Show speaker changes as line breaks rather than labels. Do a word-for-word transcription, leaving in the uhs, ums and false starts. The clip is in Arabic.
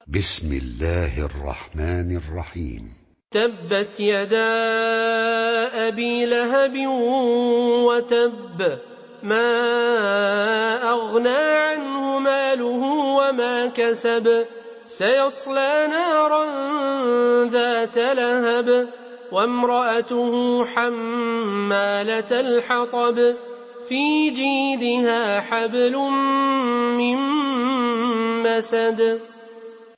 بسم الله الرحمن الرحيم.
تبت يدا أبي لهب وتب، ما أغنى عنه ماله وما كسب، سيصلى نارا ذات لهب، وامرأته حمالة الحطب، في جيدها حبل من مسد.